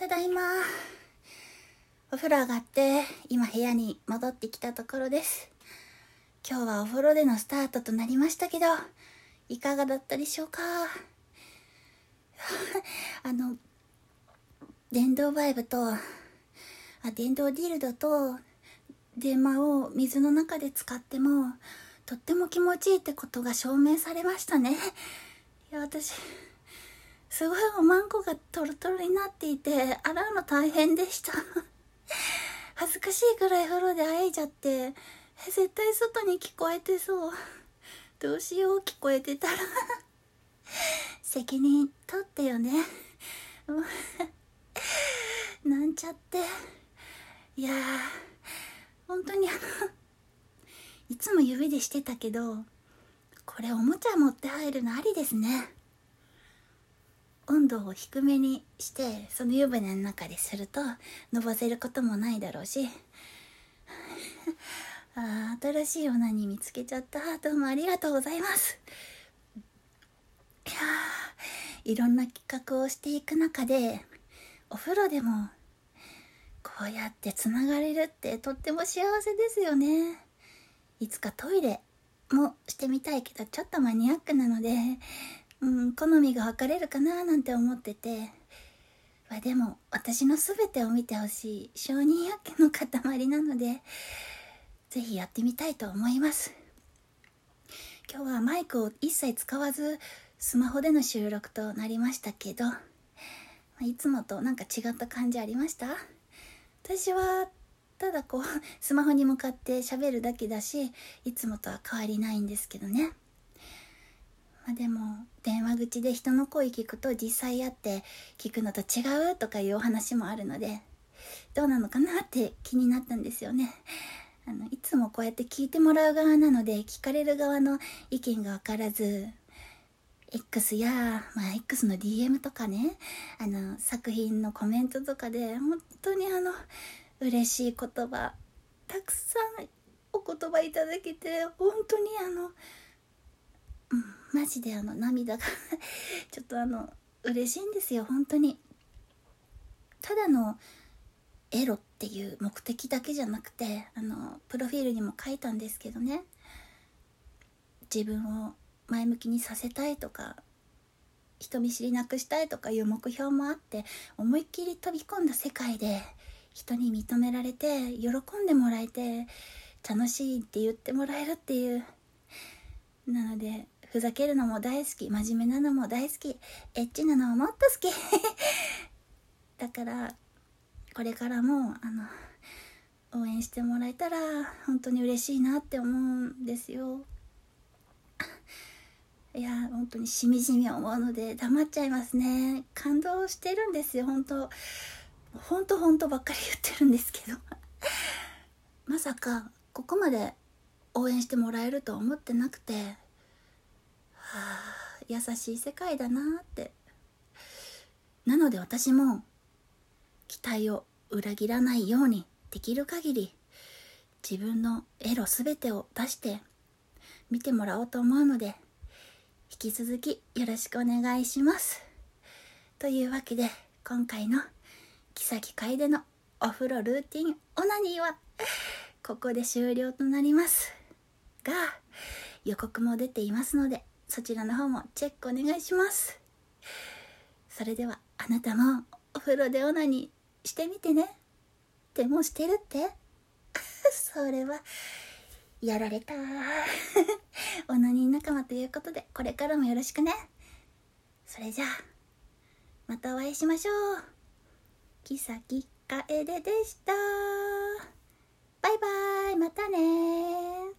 ただいま。お風呂上がって今部屋に戻ってきたところです。今日はお風呂でのスタートとなりましたけど、いかがだったでしょうか。電動バイブと電動ディルドと電話を水の中で使ってもとっても気持ちいいってことが証明されましたね。いや、私すごいおまんこがトロトロになっていて洗うの大変でした恥ずかしいぐらい風呂であえいじゃって、絶対外に聞こえてそう。どうしよう、聞こえてたら責任取ってよねなんちゃって。いやー、本当にいつも指でしてたけど、これおもちゃ持って入るのありですね。温度を低めにしてその湯船の中でするとのぼせることもないだろうし新しいオナニー見つけちゃった。どうもありがとうございます。いやー、いろんな企画をしていく中でお風呂でもこうやってつながれるってとっても幸せですよね。いつかトイレもしてみたいけどちょっとマニアックなので好みが分かれるかななんて思ってて、でも私の全てを見てほしい承認欲求の塊なので、ぜひやってみたいと思います。今日はマイクを一切使わずスマホでの収録となりましたけど、いつもとなんか違った感じありました？私はただスマホに向かって喋るだけだし、いつもとは変わりないんですけどね。でも電話口で人の声聞くと実際会って聞くのと違うとかいうお話もあるので、どうなのかなって気になったんですよね。いつもこうやって聞いてもらう側なので、聞かれる側の意見が分からず X や、X の DM とかね、作品のコメントとかで本当に嬉しい言葉たくさんお言葉いただけて、本当にマジで涙がちょっと嬉しいんですよ。本当にただのエロっていう目的だけじゃなくて、プロフィールにも書いたんですけどね、自分を前向きにさせたいとか人見知りなくしたいとかいう目標もあって、思いっきり飛び込んだ世界で人に認められて喜んでもらえて楽しいって言ってもらえるっていう、なのでふざけるのも大好き、真面目なのも大好き、エッチなのももっと好きだからこれからも応援してもらえたら本当に嬉しいなって思うんですよ。いや本当にしみじみ思うので黙っちゃいますね。感動してるんですよ。本当ばっかり言ってるんですけどまさかここまで応援してもらえるとは思ってなくて、優しい世界だなって。なので私も期待を裏切らないようにできる限り自分のエロすべてを出して見てもらおうと思うので、引き続きよろしくお願いします。というわけで今回のキサキカイでのお風呂ルーティンオナニーはここで終了となりますが、予告も出ていますのでそちらの方もチェックお願いします。それではあなたもお風呂でオナニーしてみてね。でもしてるってそれはやられたオナニー仲間ということでこれからもよろしくね。それじゃあまたお会いしましょう。キサキカエデでした。バイバイ、またね。